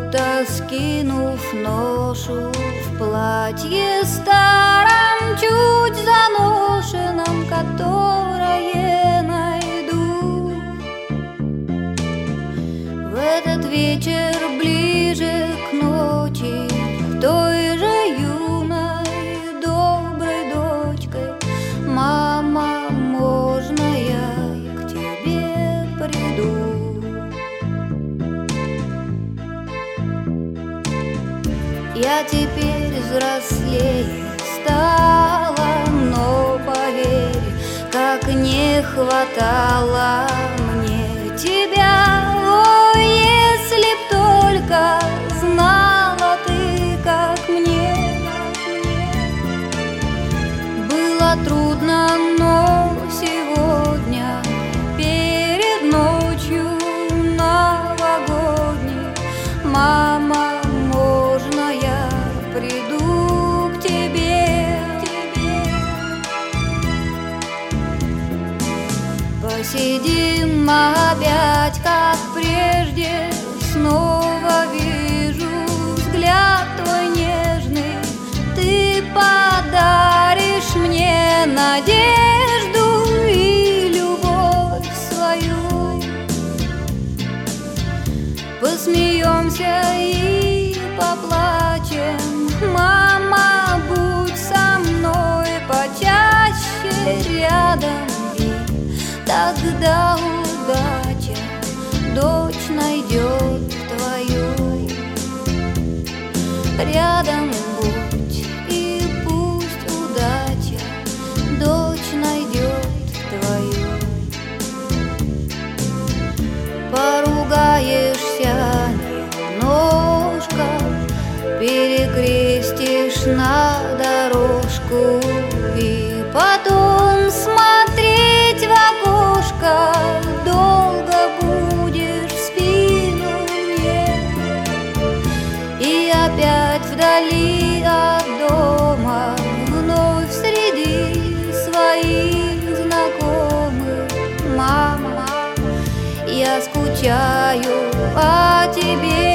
будто скинув ношу в платье старом, чуть заношенном, которое найду. В этот вечер ближе к ночи, той же юной доброй дочкой: мама, можно я к тебе приду? Я теперь взрослее стала, но поверь, как не хватало мне тебя. О, если б только знала ты, как мне было трудно, но сегодня перед ночью новогодней: мама, можно я приду к тебе? Посидим опять, как прежде, снова вижу взгляд твой нежный. Ты подаришь мне надежду и любовь свою. Посмеемся и поплачем, мама, будь со мной почаще рядом, и тогда удача дочь найдет твою. Рядом будь, и пусть удача дочь найдет твою. Поругаешься немножко, перекрестишь на дорожку, и потом смотреть в окошко долго будешь в спину мне. И опять вдали от дома, вновь среди своих знакомых: мама, я скучаю по тебе.